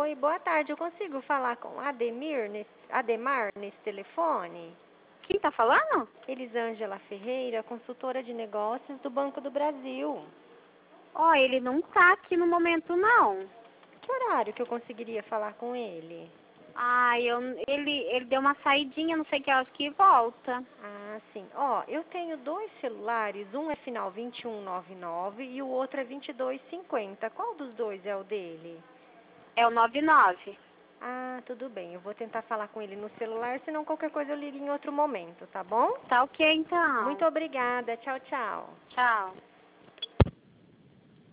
Oi, boa tarde. Eu consigo falar com Ademar nesse telefone? Quem tá falando? Elisângela Ferreira, consultora de negócios do Banco do Brasil. Ó, ele não tá aqui no momento, não. Que horário que eu conseguiria falar com ele? Ah, ele deu uma saidinha, não sei que horas que volta. Ah, sim. Ó, eu tenho dois celulares, um é final 2199 e o outro é 2250. Qual dos dois é o dele? É o 99. Ah, tudo bem. Eu vou tentar falar com ele no celular, senão qualquer coisa eu ligo em outro momento, tá bom? Tá ok, então. Muito obrigada. Tchau, tchau. Tchau.